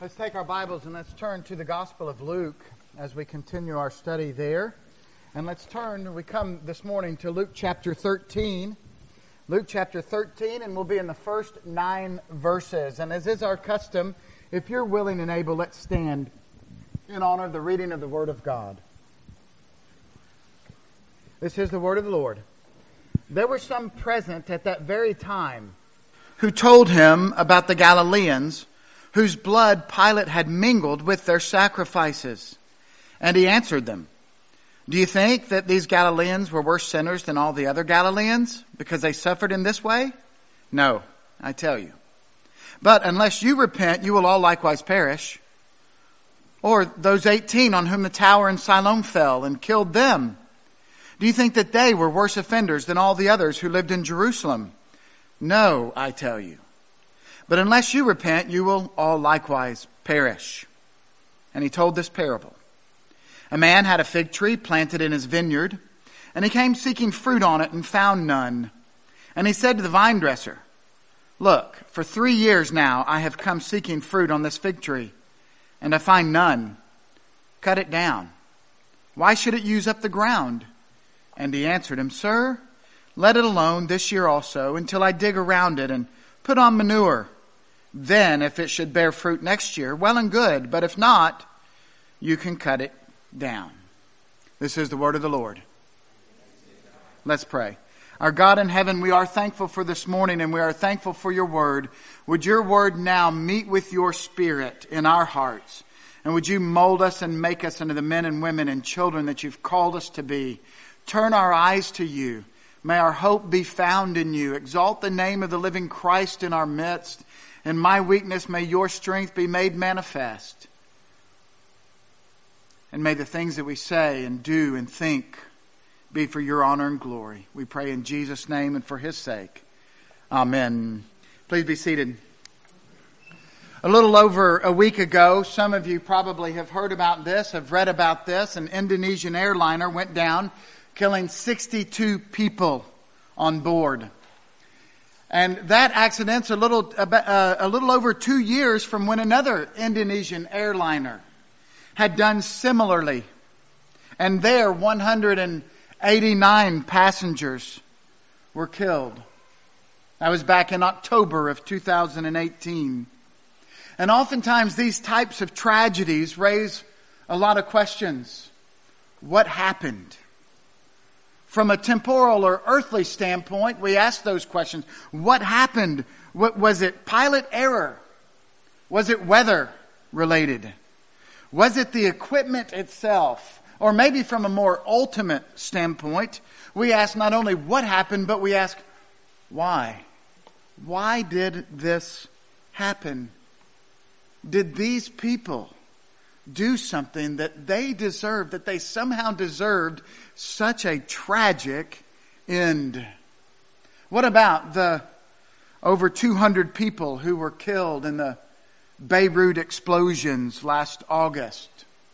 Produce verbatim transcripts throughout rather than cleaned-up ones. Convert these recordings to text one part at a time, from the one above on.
Let's take our Bibles and let's turn to the Gospel of Luke as we continue our study there. And let's turn, we come this morning to Luke chapter thirteen. Luke chapter thirteen, and we'll be in the first nine verses. And as is our custom, if you're willing and able, let's stand in honor of the reading of the Word of God. This is the Word of the Lord. There were some present at that very time who told him about the Galileans, whose blood Pilate had mingled with their sacrifices. And he answered them, "Do you think that these Galileans were worse sinners than all the other Galileans, because they suffered in this way? No, I tell you. But unless you repent, you will all likewise perish. Or those eighteen on whom the tower in Siloam fell and killed them, do you think that they were worse offenders than all the others who lived in Jerusalem? No, I tell you. But unless you repent, you will all likewise perish." And he told this parable. A man had a fig tree planted in his vineyard, and he came seeking fruit on it and found none. And he said to the vine dresser, "Look, for three years now I have come seeking fruit on this fig tree, and I find none. Cut it down. Why should it use up the ground?" And he answered him, "Sir, let it alone this year also, until I dig around it and put on manure. Then, if it should bear fruit next year, well and good. But if not, you can cut it down." This is the word of the Lord. Let's pray. Our God in heaven, we are thankful for this morning, and we are thankful for your word. Would your word now meet with your spirit in our hearts? And would you mold us and make us into the men and women and children that you've called us to be? Turn our eyes to you. May our hope be found in you. Exalt the name of the living Christ in our midst. In my weakness, may your strength be made manifest. And may the things that we say and do and think be for your honor and glory. We pray in Jesus' name and for his sake. Amen. Please be seated. A little over a week ago, some of you probably have heard about this, have read about this. An Indonesian airliner went down, killing sixty-two people on board. And that accident's a little, uh, a little over two years from when another Indonesian airliner had done similarly. And there, one hundred eighty-nine passengers were killed. That was back in October of two thousand eighteen. And oftentimes these types of tragedies raise a lot of questions. What happened? From a temporal or earthly standpoint, we ask those questions. What happened? What, was it pilot error? Was it weather related? Was it the equipment itself? Or maybe from a more ultimate standpoint, we ask not only what happened, but we ask why? Why did this happen? Did these people do something that they deserved, that they somehow deserved such a tragic end? What about the over two hundred people who were killed in the Beirut explosions last August?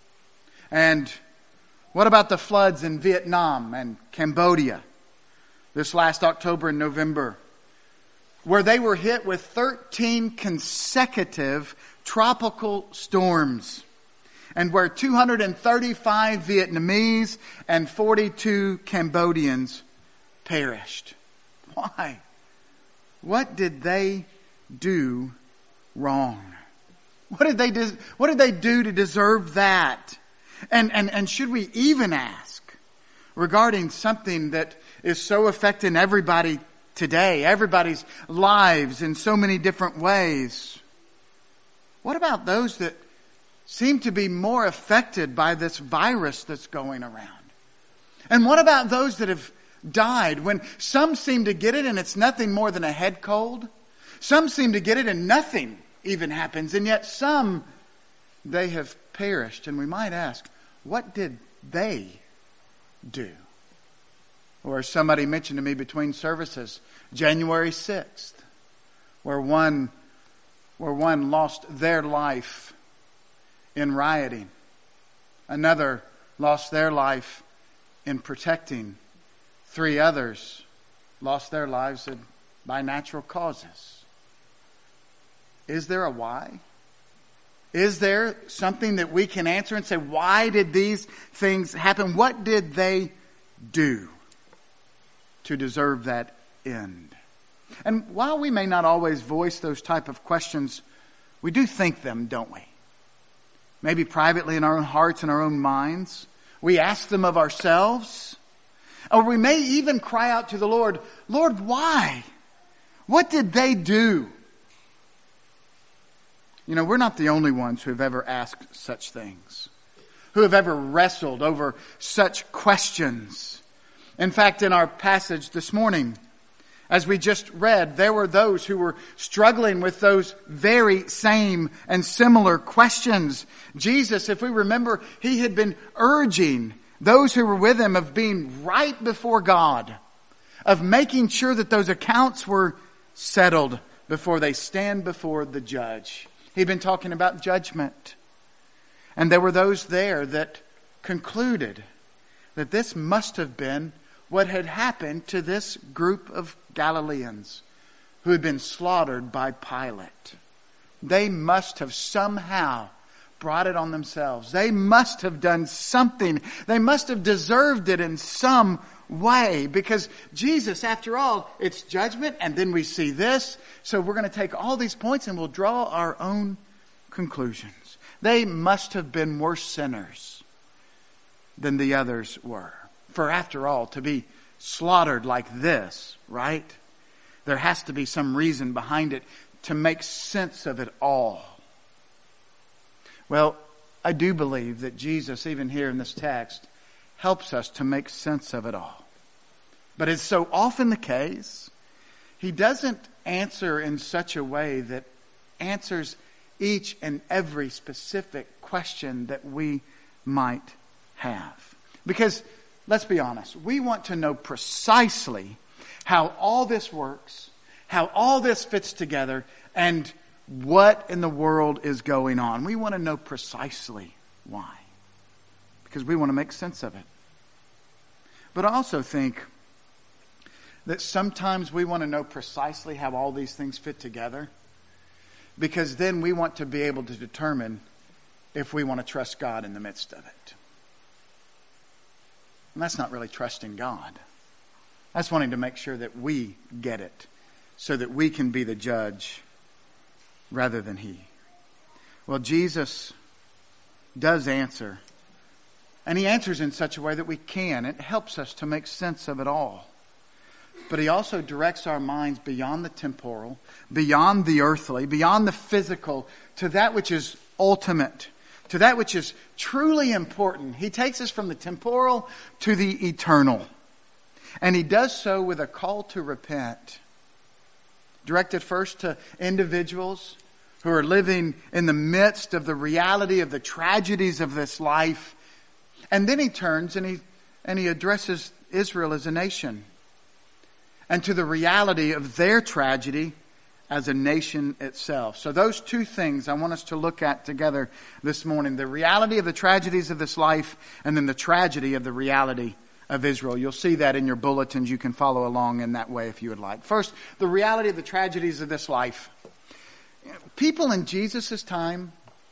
And what about the floods in Vietnam and Cambodia this last October and November, where they were hit with thirteen consecutive tropical storms, and where two hundred thirty-five Vietnamese and forty-two Cambodians perished? Why? What did they do wrong? What did they do, what did they do to deserve that? And, and, and should we even ask regarding something that is so affecting everybody today, everybody's lives in so many different ways? What about those that seem to be more affected by this virus that's going around? And what about those that have died, when some seem to get it and it's nothing more than a head cold? Some seem to get it and nothing even happens, and yet some, they have perished. And we might ask, what did they do? Or somebody mentioned to me between services, January sixth, where one, where one lost their life in rioting. Another lost their life in protecting. Three others lost their lives by natural causes. Is there a why? Is there something that we can answer and say, why did these things happen? What did they do to deserve that end? And while we may not always voice those type of questions, we do think them, don't we? Maybe privately in our own hearts and our own minds. We ask them of ourselves. Or we may even cry out to the Lord, Lord, why? What did they do? You know, we're not the only ones who have ever asked such things, who have ever wrestled over such questions. In fact, in our passage this morning, as we just read, there were those who were struggling with those very same and similar questions. Jesus, if we remember, he had been urging those who were with him of being right before God, of making sure that those accounts were settled before they stand before the judge. He'd been talking about judgment. And there were those there that concluded that this must have been what had happened to this group of Galileans who had been slaughtered by Pilate. They must have somehow brought it on themselves. They must have done something. They must have deserved it in some way. Because Jesus, after all, it's judgment, and then we see this. So we're going to take all these points and we'll draw our own conclusions. They must have been worse sinners than the others were. For after all, to be slaughtered like this, right? There has to be some reason behind it to make sense of it all. Well, I do believe that Jesus, even here in this text, helps us to make sense of it all. But as so often the case, he doesn't answer in such a way that answers each and every specific question that we might have. Because, let's be honest, we want to know precisely how all this works, how all this fits together, and what in the world is going on. We want to know precisely why. Because we want to make sense of it. But I also think that sometimes we want to know precisely how all these things fit together, because then we want to be able to determine if we want to trust God in the midst of it. And that's not really trusting God. That's wanting to make sure that we get it so that we can be the judge rather than he. Well, Jesus does answer. And he answers in such a way that we can. It helps us to make sense of it all. But he also directs our minds beyond the temporal, beyond the earthly, beyond the physical, to that which is ultimate, to that which is truly important. He takes us from the temporal to the eternal. And he does so with a call to repent. Directed first to individuals who are living in the midst of the reality of the tragedies of this life. And then he turns and he and he addresses Israel as a nation. And to the reality of their tragedy as a nation itself. So those two things I want us to look at together this morning. The reality of the tragedies of this life, and then the tragedy of the reality of Israel. You'll see that in your bulletins. You can follow along in that way if you would like. First, the reality of the tragedies of this life. People in Jesus' time,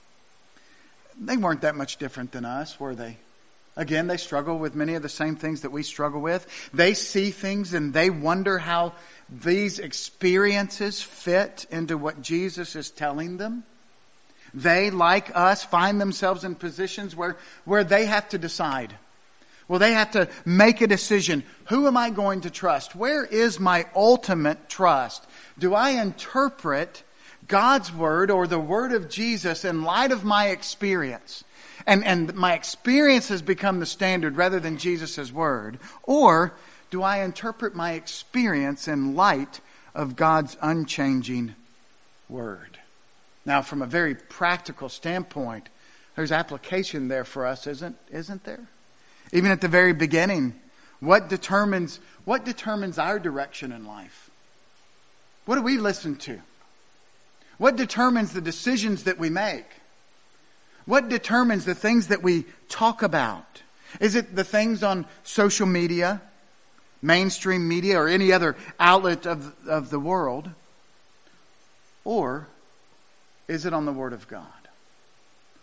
they weren't that much different than us, were they? Again, they struggle with many of the same things that we struggle with. They see things and they wonder how these experiences fit into what Jesus is telling them. They, like us, find themselves in positions where, where they have to decide. Well, they have to make a decision. Who am I going to trust? Where is my ultimate trust? Do I interpret God's word or the word of Jesus in light of my experience? And, and my experience has become the standard rather than Jesus' word? Or do I interpret my experience in light of God's unchanging word? Now, from a very practical standpoint, there's application there for us, isn't, isn't there? Even at the very beginning, what determines, what determines our direction in life? What do we listen to? What determines the decisions that we make? What determines the things that we talk about? Is it the things on social media, mainstream media, or any other outlet of, of the world? Or is it on the Word of God?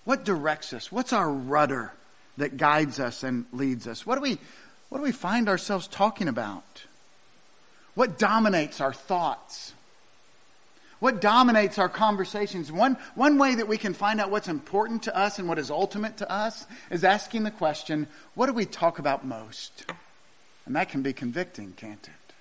What directs us? What's our rudder that guides us and leads us? What do we, what do we find ourselves talking about? What dominates our thoughts? What dominates our conversations? One, one way that we can find out what's important to us and what is ultimate to us is asking the question, what do we talk about most? And that can be convicting, can't it?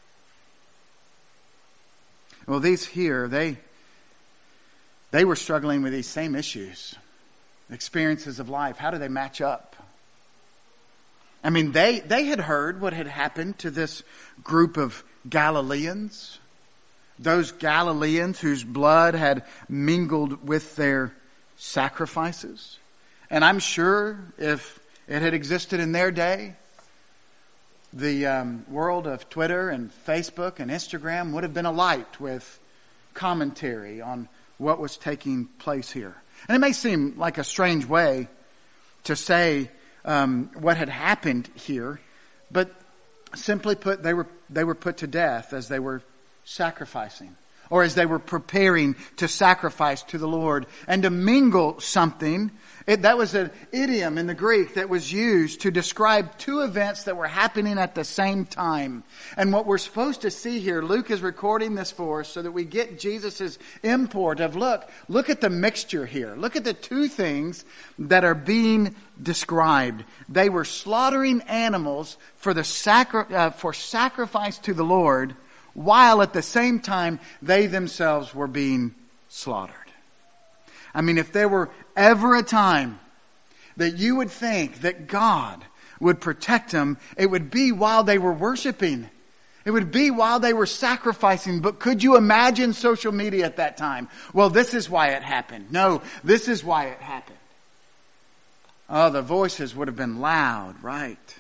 Well, these here, they, they were struggling with these same issues, experiences of life. How do they match up? I mean, they, they had heard what had happened to this group of Galileans. Those Galileans whose blood had mingled with their sacrifices. And I'm sure if it had existed in their day, the um, world of Twitter and Facebook and Instagram would have been alight with commentary on what was taking place here. And it may seem like a strange way to say um, what had happened here, but simply put, they were they were put to death as they were sacrificing, or as they were preparing to sacrifice to the Lord and to mingle something. It, that was an idiom in the Greek that was used to describe two events that were happening at the same time. And what we're supposed to see here, Luke is recording this for us so that we get Jesus' import of, look, look at the mixture here. Look at the two things that are being described. They were slaughtering animals for the sacri- uh, for sacrifice to the Lord, while at the same time they themselves were being slaughtered. I mean, if there were ever a time that you would think that God would protect them, it would be while they were worshiping. It would be while they were sacrificing. But could you imagine social media at that time? Well, this is why it happened. No, this is why it happened. Oh, the voices would have been loud, right?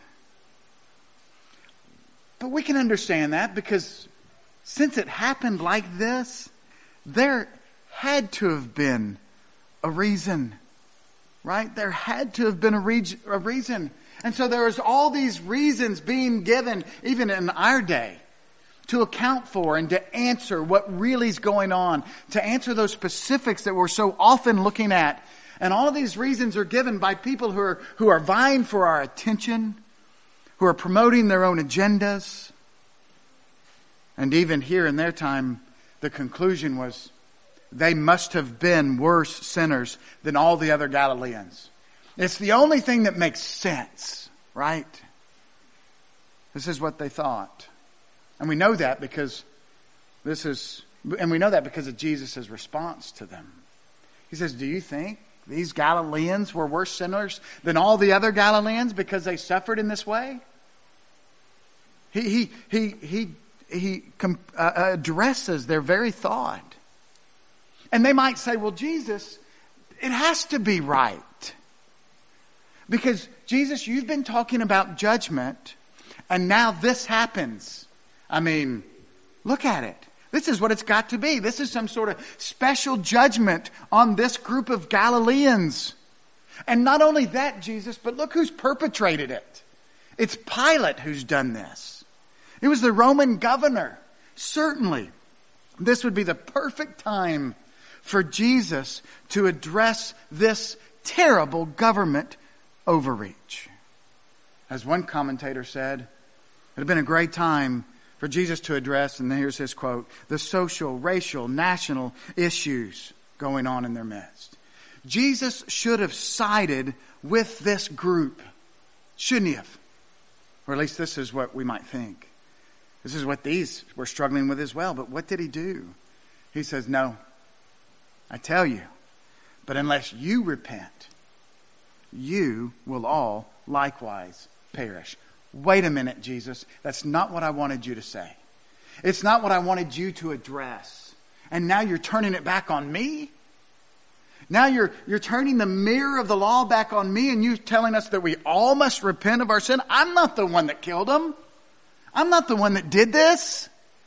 But we can understand that because since it happened like this, there had to have been a reason, right? There had to have been a, re- a reason. And so there was all these reasons being given, even in our day, to account for and to answer what really is going on, to answer those specifics that we're so often looking at. And all of these reasons are given by people who are, who are vying for our attention, who are promoting their own agendas. And even here in their time, the conclusion was they must have been worse sinners than all the other Galileans. It's the only thing that makes sense, right? This is what they thought. And we know that because this is, and we know that because of Jesus' response to them. He says, do you think these Galileans were worse sinners than all the other Galileans because they suffered in this way? He, he, he, he, he uh, addresses their very thought. And they might say, well, Jesus, it has to be right. Because, Jesus, you've been talking about judgment, and now this happens. I mean, look at it. This is what it's got to be. This is some sort of special judgment on this group of Galileans. And not only that, Jesus, but look who's perpetrated it. It's Pilate who's done this. It was the Roman governor. Certainly, this would be the perfect time for Jesus to address this terrible government overreach. As one commentator said, it had been a great time for Jesus to address, and here's his quote, the social, racial, national issues going on in their midst. Jesus should have sided with this group, shouldn't he have? Or at least this is what we might think. This is what these were struggling with as well. But what did he do? He says, no, I tell you, but unless you repent, you will all likewise perish. Wait a minute, Jesus. That's not what I wanted you to say. It's not what I wanted you to address. And now you're turning it back on me? Now you're, you're turning the mirror of the law back on me and you telling us that we all must repent of our sin? I'm not the one that killed him. I'm not the one that did this.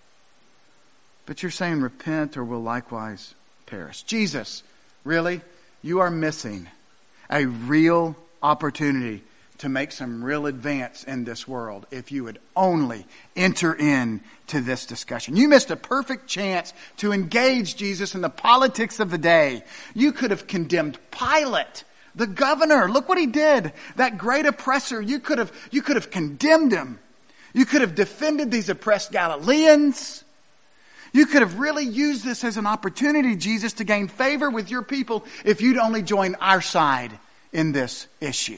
But you're saying repent or will likewise perish. Jesus, really? You are missing a real opportunity to make some real advance in this world if you would only enter into this discussion. You missed a perfect chance to engage Jesus in the politics of the day. You could have condemned Pilate The governor, look what he did. That great oppressor, you could have, you could have condemned him. You could have defended these oppressed Galileans. You could have really used this as an opportunity, Jesus, to gain favor with your people if you'd only join our side in this issue.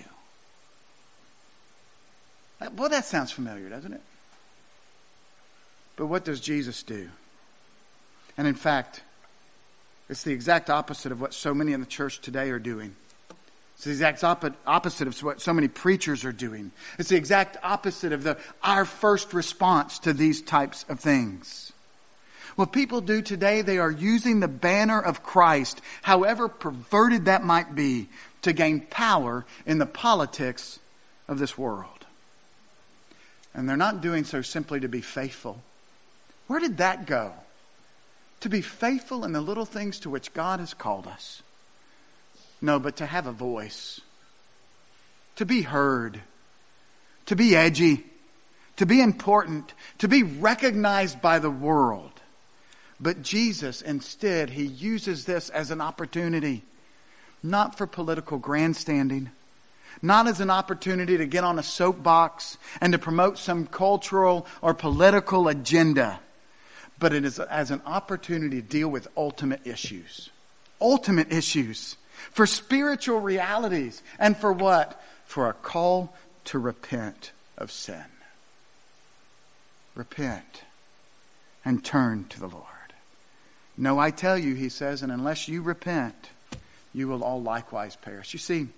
Well, that sounds familiar, doesn't it? But what does Jesus do? And in fact, it's the exact opposite of what so many in the church today are doing. It's the exact opposite of what so many preachers are doing. It's the exact opposite of the our first response to these types of things. What people do today, they are using the banner of Christ, however perverted that might be, to gain power in the politics of this world. And they're not doing so simply to be faithful. Where did that go? To be faithful in the little things to which God has called us. No, but to have a voice. To be heard. To be edgy. To be important. To be recognized by the world. But Jesus, instead, He uses this as an opportunity. Not for political grandstanding. Not as an opportunity to get on a soapbox and to promote some cultural or political agenda. But it is as an opportunity to deal with ultimate issues. Ultimate issues. For spiritual realities. And for what? For a call to repent of sin. Repent and turn to the Lord. No, I tell you, He says, and unless you repent, you will all likewise perish. You see,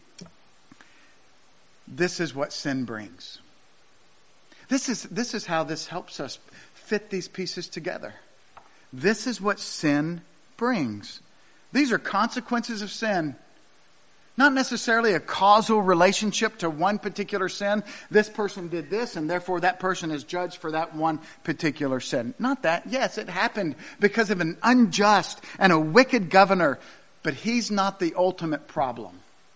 this is what sin brings. This is, this is how this helps us fit these pieces together. This is what sin brings. These are consequences of sin. Not necessarily a causal relationship to one particular sin. This person did this and therefore that person is judged for that one particular sin. Not that. Yes, it happened because of an unjust and a wicked governor. But he's not the ultimate problem.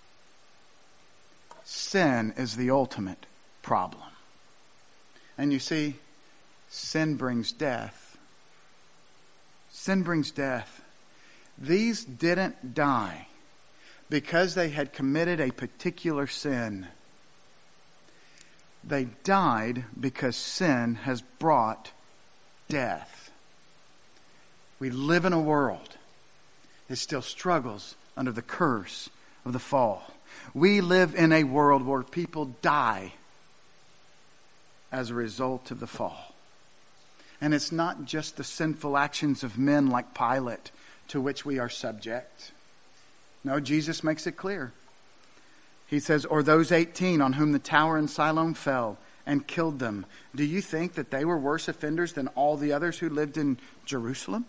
Sin is the ultimate problem. And you see, sin brings death. Sin brings death. These didn't die because they had committed a particular sin. They died because sin has brought death. We live in a world that still struggles under the curse of the fall. We live in a world where people die as a result of the fall. And it's not just the sinful actions of men like Pilate to which we are subject. No, Jesus makes it clear. He says, or those eighteen on whom the tower in Siloam fell and killed them. Do you think that they were worse offenders than all the others who lived in Jerusalem?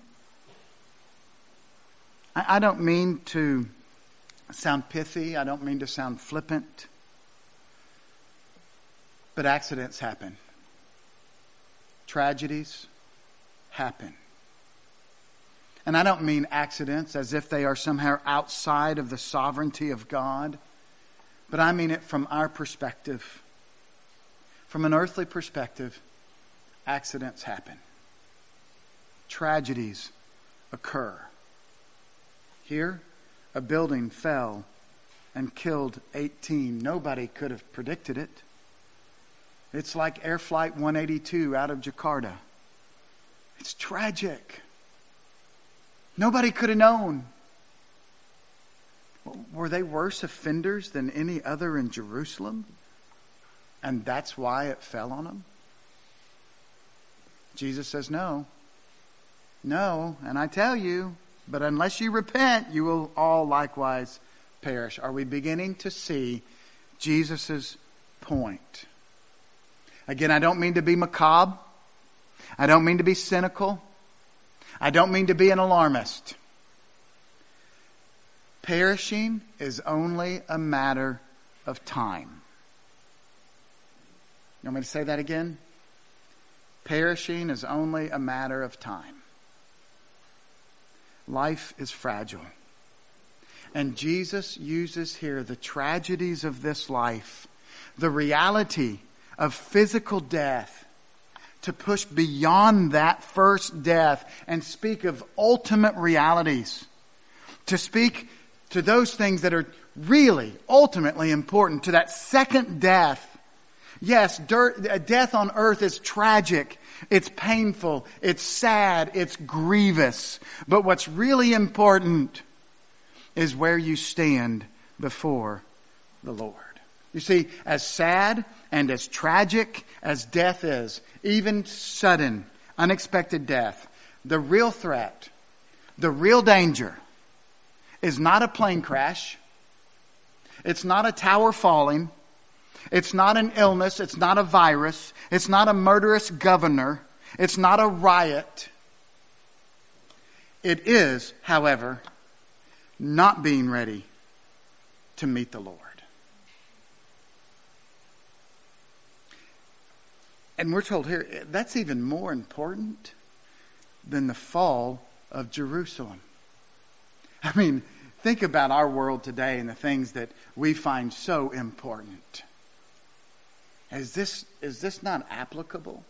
I, I don't mean to sound pithy. I don't mean to sound flippant. But accidents happen. Tragedies happen. And I don't mean accidents as if they are somehow outside of the sovereignty of God. But I mean it from our perspective. From an earthly perspective, accidents happen. Tragedies occur. Here, a building fell and killed eighteen. Nobody could have predicted it. It's like Air Flight one eighty-two out of Jakarta. It's tragic. Nobody could have known. Were they worse offenders than any other in Jerusalem? And that's why it fell on them? Jesus says no. No, and I tell you, but unless you repent, you will all likewise perish. Are we beginning to see Jesus' point? Again, I don't mean to be macabre. I don't mean to be cynical. I don't mean to be an alarmist. Perishing is only a matter of time. You want me to say that again? Perishing is only a matter of time. Life is fragile. And Jesus uses here the tragedies of this life, the reality of physical death, to push beyond that first death and speak of ultimate realities. To speak to those things that are really, ultimately important, to that second death. Yes, dirt, death on earth is tragic. It's painful. It's sad. It's grievous. But what's really important is where you stand before the Lord. You see, as sad and as tragic as death is, even sudden, unexpected death, the real threat, the real danger is not a plane crash. It's not a tower falling. It's not an illness. It's not a virus. It's not a murderous governor. It's not a riot. It is, however, not being ready to meet the Lord. And we're told here, that's even more important than the fall of Jerusalem. I mean, think about our world today and the things that we find so important. Is this, is this not applicable?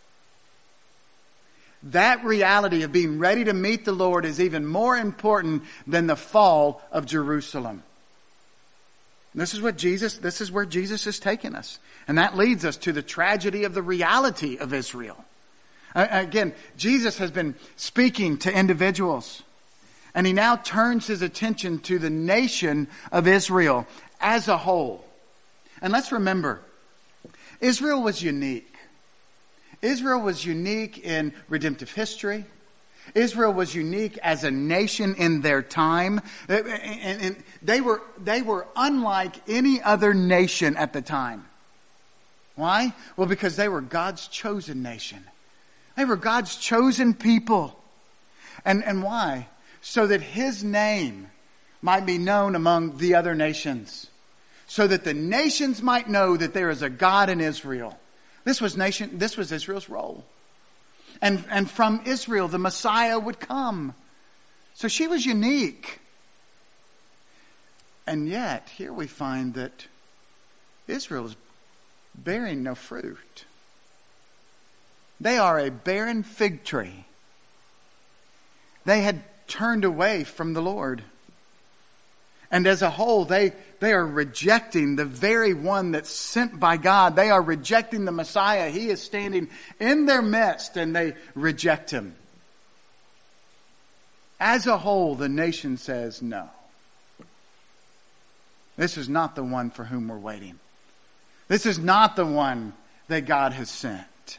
That reality of being ready to meet the Lord is even more important than the fall of Jerusalem. This is what Jesus, this is where Jesus is taking us. And that leads us to the tragedy of the reality of Israel. Uh, again, Jesus has been speaking to individuals. And he now turns his attention to the nation of Israel as a whole. And let's remember, Israel was unique. Israel was unique in redemptive history. Israel was unique as a nation in their time. And they were, they were unlike any other nation at the time. Why? Well, because they were God's chosen nation. They were God's chosen people. And, and why? So that his name might be known among the other nations. So that the nations might know that there is a God in Israel. This was nation, this was Israel's role. And, and from Israel, the Messiah would come. So she was unique. And yet, here we find that Israel is bearing no fruit. They are a barren fig tree. They had turned away from the Lord. And as a whole, they, they are rejecting the very one that's sent by God. They are rejecting the Messiah. He is standing in their midst and they reject him. As a whole, the nation says no. This is not the one for whom we're waiting. This is not the one that God has sent.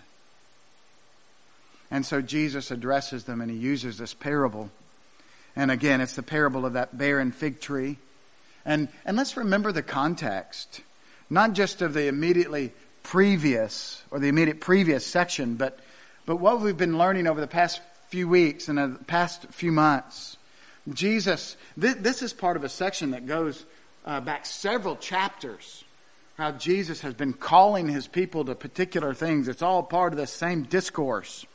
And so Jesus addresses them and he uses this parable. And again, it's the parable of that barren fig tree. And, and let's remember the context. Not just of the immediately previous, or the immediate previous section, but, but what we've been learning over the past few weeks and the past few months. Jesus, this, this is part of a section that goes uh, back several chapters. How Jesus has been calling his people to particular things. It's all part of the same discourse.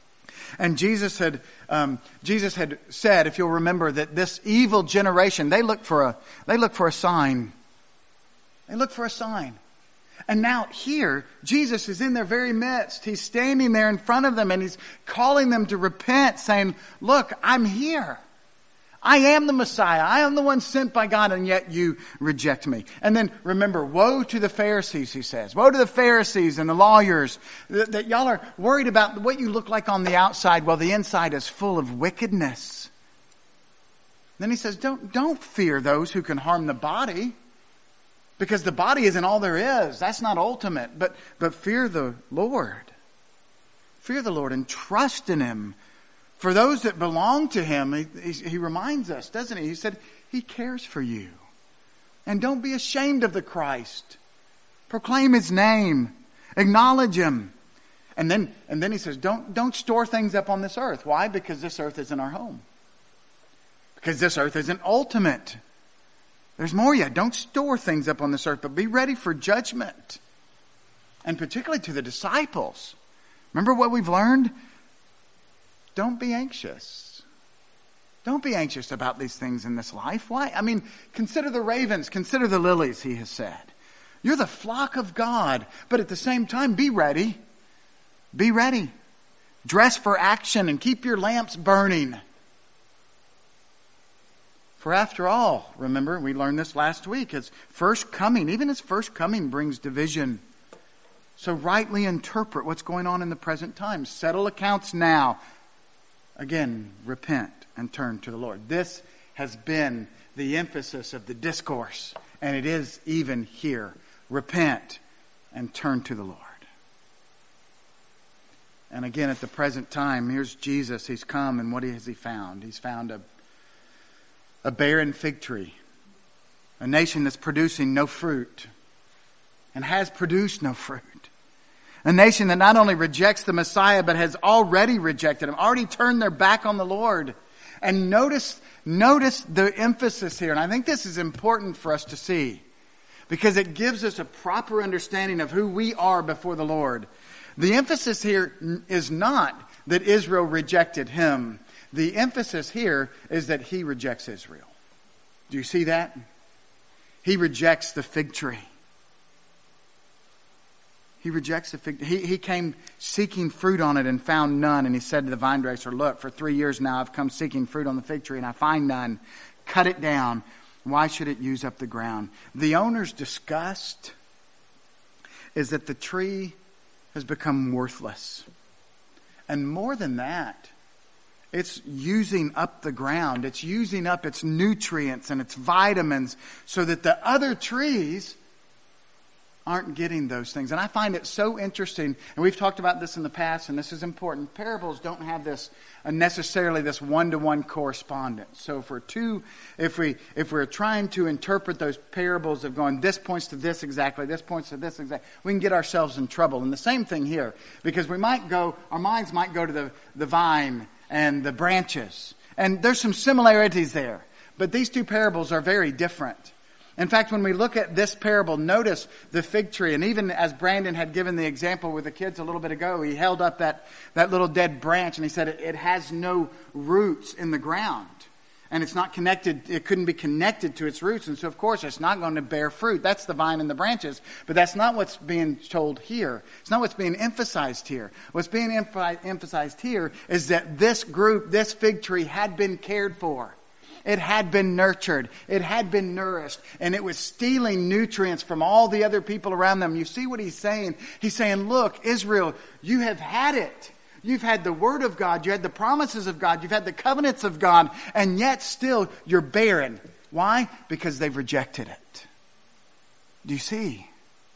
And Jesus had, um, Jesus had said, if you'll remember, that this evil generation, they look for a, they look for a sign. They look for a sign. And now here, Jesus is in their very midst. He's standing there in front of them and he's calling them to repent, saying, look, I'm here. I am the Messiah. I am the one sent by God, and yet you reject me. And then remember, woe to the Pharisees, he says. Woe to the Pharisees and the lawyers that, that y'all are worried about what you look like on the outside while the inside is full of wickedness. Then he says, don't, don't fear those who can harm the body, because the body isn't all there is. That's not ultimate. But, but fear the Lord. Fear the Lord and trust in him. For those that belong to him, he, he, he reminds us, doesn't he? He said, he cares for you. And don't be ashamed of the Christ. Proclaim his name. Acknowledge him. And then, and then he says, don't, don't store things up on this earth. Why? Because this earth isn't our home. Because this earth isn't ultimate. There's more yet. Don't store things up on this earth, but be ready for judgment. And particularly to the disciples. Remember what we've learned? Don't be anxious. Don't be anxious about these things in this life. Why? I mean, consider the ravens, consider the lilies, he has said. You're the flock of God, but at the same time, be ready. Be ready. Dress for action and keep your lamps burning. For after all, remember, we learned this last week, his first coming, even his first coming brings division. So rightly interpret what's going on in the present time. Settle accounts now. Again, repent and turn to the Lord. This has been the emphasis of the discourse, and it is even here. Repent and turn to the Lord. And again, at the present time, here's Jesus. He's come, and what has he found? He's found a, a barren fig tree. A nation that's producing no fruit and has produced no fruit. A nation that not only rejects the Messiah, but has already rejected him, already turned their back on the Lord. And notice, notice the emphasis here. And I think this is important for us to see, because it gives us a proper understanding of who we are before the Lord. The emphasis here is not that Israel rejected him. The emphasis here is that he rejects Israel. Do you see that? He rejects the fig tree. He rejects the fig tree. He, he came seeking fruit on it and found none. And he said to the vine dresser, look, for three years now I've come seeking fruit on the fig tree and I find none. Cut it down. Why should it use up the ground? The owner's disgust is that the tree has become worthless. And more than that, it's using up the ground. It's using up its nutrients and its vitamins so that the other trees aren't getting those things. And I find it so interesting, and we've talked about this in the past, and this is important. Parables don't have this uh, necessarily this one-to-one correspondence. So if we're too, if we if we're trying to interpret those parables of going, this points to this exactly, this points to this exactly, we can get ourselves in trouble. And the same thing here, because we might go, our minds might go to the, the vine and the branches. And there's some similarities there. But these two parables are very different. In fact, when we look at this parable, notice the fig tree. And even as Brandon had given the example with the kids a little bit ago, he held up that, that little dead branch and he said it, it has no roots in the ground. And it's not connected, it couldn't be connected to its roots. And so, of course, it's not going to bear fruit. That's the vine and the branches. But that's not what's being told here. It's not what's being emphasized here. What's being emph- emphasized here is that this group, this fig tree, had been cared for. It had been nurtured. It had been nourished. And it was stealing nutrients from all the other people around them. You see what he's saying? He's saying, look, Israel, you have had it. You've had the word of God. You had the promises of God. You've had the covenants of God. And yet still you're barren. Why? Because they've rejected it. Do you see?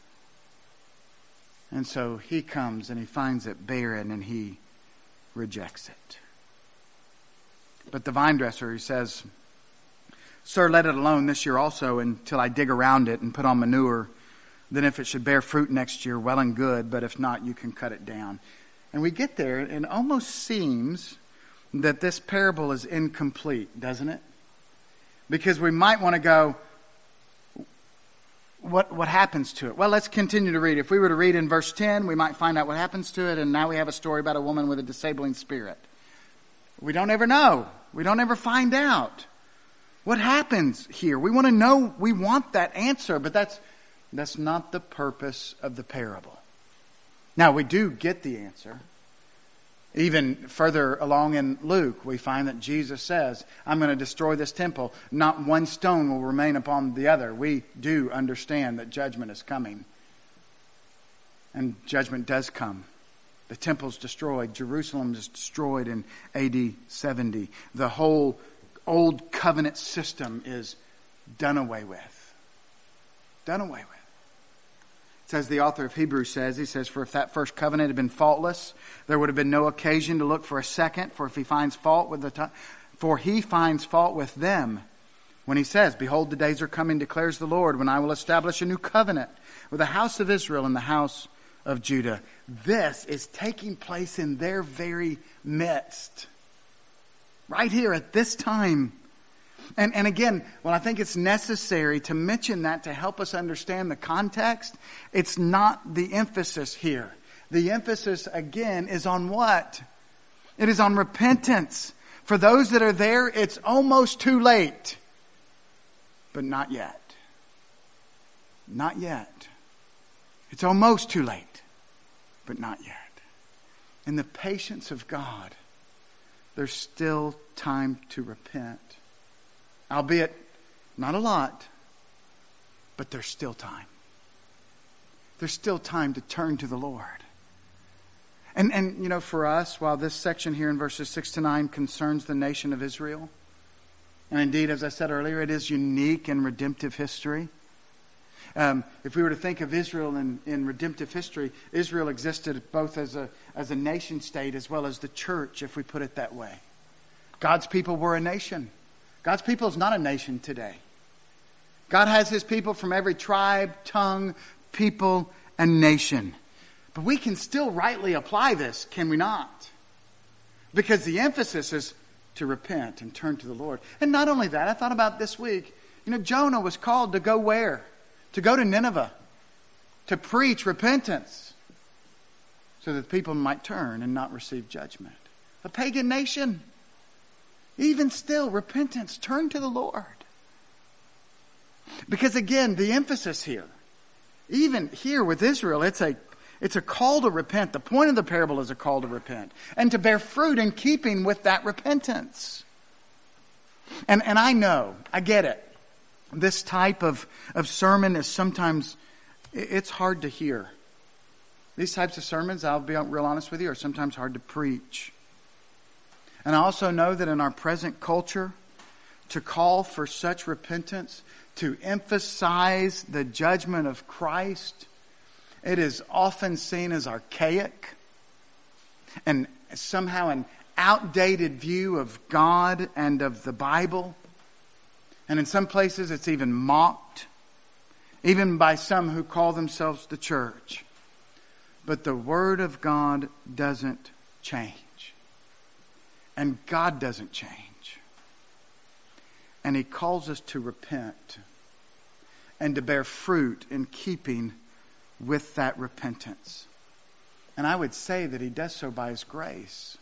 And so he comes and he finds it barren and he rejects it. But the vine dresser, he says, sir, let it alone this year also until I dig around it and put on manure. Then if it should bear fruit next year, well and good. But if not, you can cut it down. And we get there, and it almost seems that this parable is incomplete, doesn't it? Because we might want to go, what what happens to it? Well, let's continue to read. If we were to read in verse ten, we might find out what happens to it. And now we have a story about a woman with a disabling spirit. We don't ever know. We don't ever find out. What happens here? We want to know, we want that answer, but that's that's not the purpose of the parable. Now, we do get the answer. Even further along in Luke, we find that Jesus says, I'm going to destroy this temple. Not one stone will remain upon the other. We do understand that judgment is coming. And judgment does come. The temple's destroyed. Jerusalem is destroyed in A D seventy. The whole old covenant system is done away with. Done away with. As the author of Hebrews says, he says, for if that first covenant had been faultless, there would have been no occasion to look for a second. For if he finds fault with the t- for he finds fault with them when he says, behold, the days are coming, declares the Lord, when I will establish a new covenant with the house of Israel and the house of Judah. This is taking place in their very midst. Right here at this time. And, and again, well, I think it's necessary to mention that to help us understand the context. It's not the emphasis here. The emphasis, again, is on what? It is on repentance. For those that are there, it's almost too late. But not yet. Not yet. It's almost too late. But not yet. In the patience of God, there's still time to repent. albeit not a lot, but there's still time. There's still time to turn to the Lord. And, and you know, for us, while this section here in verses six to nine concerns the nation of Israel, and indeed, as I said earlier, it is unique in redemptive history. Um, if we were to think of Israel in, in redemptive history, Israel existed both as a, as a nation state as well as the church, if we put it that way. God's people were a nation. God's people is not a nation today. God has His people from every tribe, tongue, people, and nation. But we can still rightly apply this, can we not? Because the emphasis is to repent and turn to the Lord. And not only that, I thought about this week, you know, Jonah was called to go where? To go to Nineveh, to preach repentance, so that the people might turn and not receive judgment. A pagan nation. Even still, repentance, turn to the Lord. Because again, the emphasis here, even here with Israel, it's a It's a call to repent. The point of the parable is a call to repent and to bear fruit in keeping with that repentance. And and I know, I get it. This type of, of sermon is sometimes, it's hard to hear. These types of sermons, I'll be real honest with you, are sometimes hard to preach. And I also know that in our present culture, to call for such repentance, to emphasize the judgment of Christ, it is often seen as archaic and somehow an outdated view of God and of the Bible. And in some places it's even mocked, even by some who call themselves the church. But the Word of God doesn't change. And God doesn't change. And He calls us to repent and to bear fruit in keeping with that repentance. And I would say that He does so by His grace.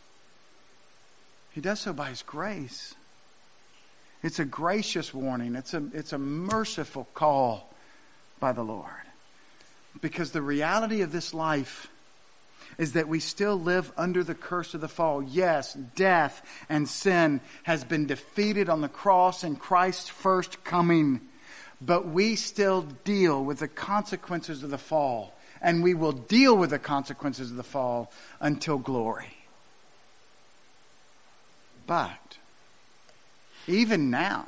He does so by His grace. It's a gracious warning. It's a, it's a merciful call by the Lord. Because the reality of this life is that we still live under the curse of the fall. Yes, death and sin has been defeated on the cross in Christ's first coming. But we still deal with the consequences of the fall. And we will deal with the consequences of the fall until glory. But even now,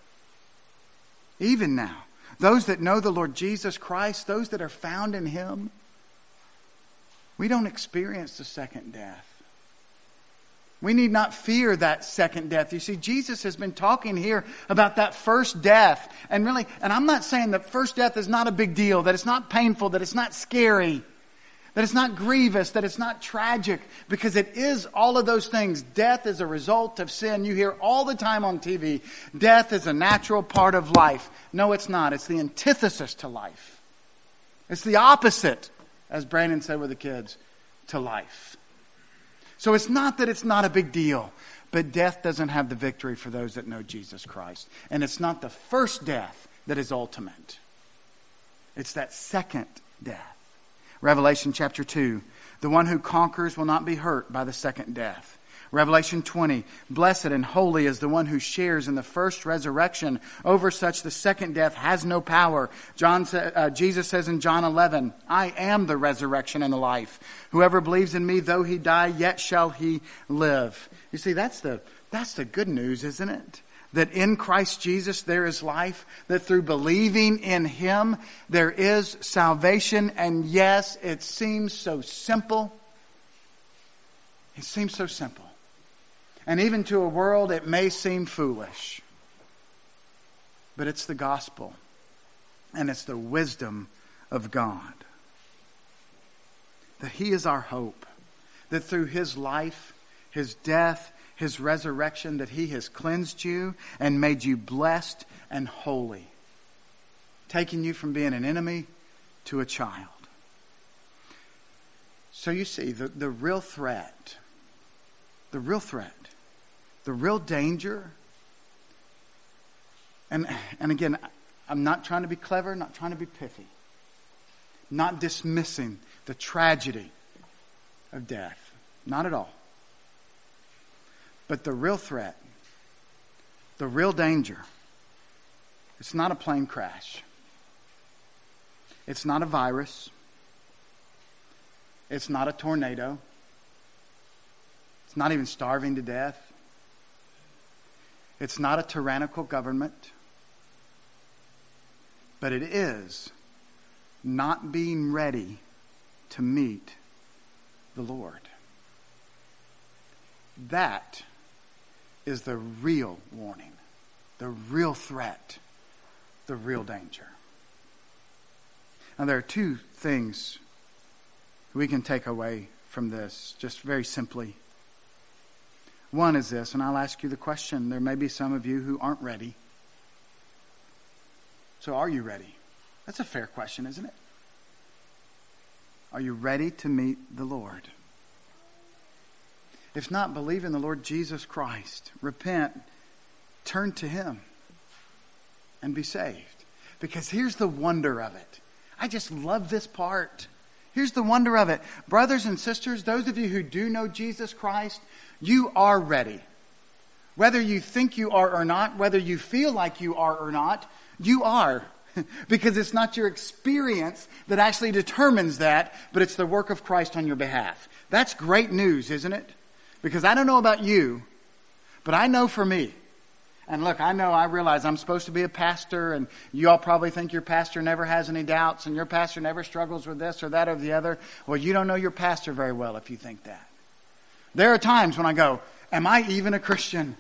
even now, those that know the Lord Jesus Christ, those that are found in Him, we don't experience the second death. We need not fear that second death. You see, Jesus has been talking here about that first death. And really, and I'm not saying that first death is not a big deal, that it's not painful, that it's not scary, that it's not grievous, that it's not tragic, because it is all of those things. Death is a result of sin. You hear all the time on T V, death is a natural part of life. No, it's not. It's the antithesis to life. It's the opposite, as Brandon said with the kids, to life. So it's not that it's not a big deal, but death doesn't have the victory for those that know Jesus Christ. And it's not the first death that is ultimate. It's that second death. Revelation chapter two, the one who conquers will not be hurt by the second death. Revelation twenty, blessed and holy is the one who shares in the first resurrection. Over such the second death has no power. John, uh, Jesus says in John eleven, I am the resurrection and the life. Whoever believes in me, though he die, yet shall he live. You see, that's the, that's the good news, isn't it? That in Christ Jesus there is life, that through believing in Him there is salvation. And yes, it seems so simple. It seems so simple. And even to a world it may seem foolish. But it's the gospel. And it's the wisdom of God. That He is our hope. That through His life, His death, His resurrection, that He has cleansed you and made you blessed and holy. Taking you from being an enemy to a child. So you see, the, the real threat, the real threat, the real danger, and, and again, I'm not trying to be clever, not trying to be pithy, not dismissing the tragedy of death. Not at all. But the real threat, the real danger, It's not a plane crash. It's not a virus. It's not a tornado. It's not even starving to death. It's not a tyrannical government. But it is not being ready to meet the Lord. That is the real warning, the real threat, the real danger. Now, there are two things we can take away from this, just very simply. One is this, and I'll ask you the question. There may be some of you who aren't ready. So are you ready? That's a fair question, isn't it? Are you ready to meet the Lord? If not, believe in the Lord Jesus Christ. Repent. Turn to Him. And be saved. Because here's the wonder of it. I just love this part. Here's the wonder of it. Brothers and sisters, those of you who do know Jesus Christ, you are ready. Whether you think you are or not, whether you feel like you are or not, you are. Because it's not your experience that actually determines that, but it's the work of Christ on your behalf. That's great news, isn't it? Because I don't know about you, but I know for me. And look, I know, I realize I'm supposed to be a pastor, and you all probably think your pastor never has any doubts, and your pastor never struggles with this or that or the other. Well, you don't know your pastor very well if you think that. There are times when I go, am I even a Christian?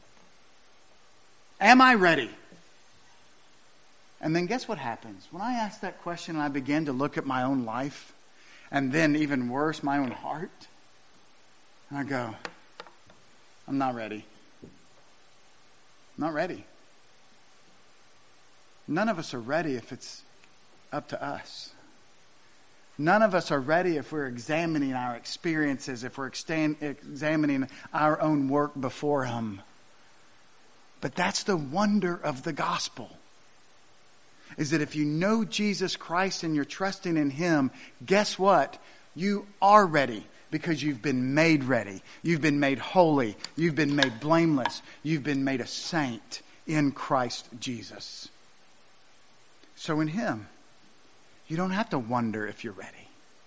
Am I ready? And then guess what happens? When I ask that question and I begin to look at my own life, and then even worse, my own heart, I go, I'm not ready. Not ready. None of us are ready if it's up to us. None of us are ready if we're examining our experiences, if we're examining our own work before Him. But that's the wonder of the gospel. Is that if you know Jesus Christ and you're trusting in Him, guess what? You are ready. Because you've been made ready. You've been made holy. You've been made blameless. You've been made a saint in Christ Jesus. So in Him, you don't have to wonder if you're ready.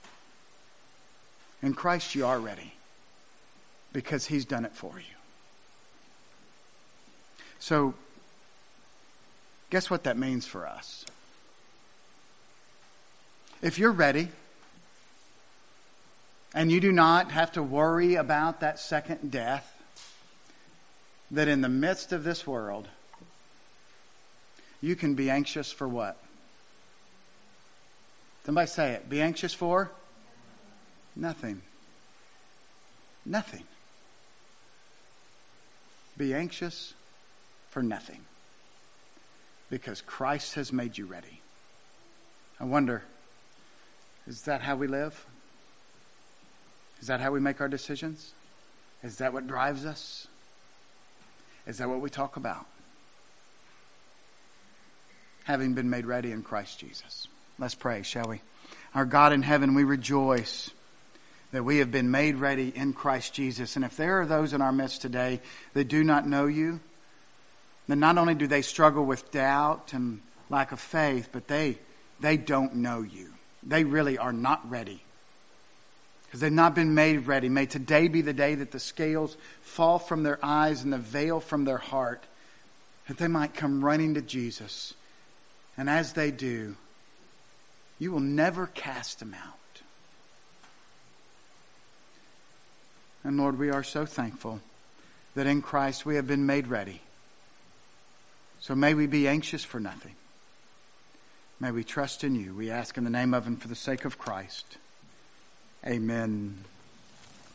In Christ you are ready. Because He's done it for you. So, guess what that means for us? If you're ready, and you do not have to worry about that second death, that in the midst of this world, you can be anxious for what? Somebody say it. Be anxious for? Nothing. Nothing. Be anxious for nothing. Because Christ has made you ready. I wonder, is that how we live? Is that how we make our decisions? Is that what drives us? Is that what we talk about? Having been made ready in Christ Jesus. Let's pray, shall we? Our God in heaven, we rejoice that we have been made ready in Christ Jesus. And if there are those in our midst today that do not know you, then not only do they struggle with doubt and lack of faith, but they, they don't know you. They really are not ready. Because they've not been made ready. May today be the day that the scales fall from their eyes and the veil from their heart, that they might come running to Jesus. And as they do, you will never cast them out. And Lord, we are so thankful that in Christ we have been made ready. So may we be anxious for nothing. May we trust in you. We ask in the name of and for the sake of Christ. Amen.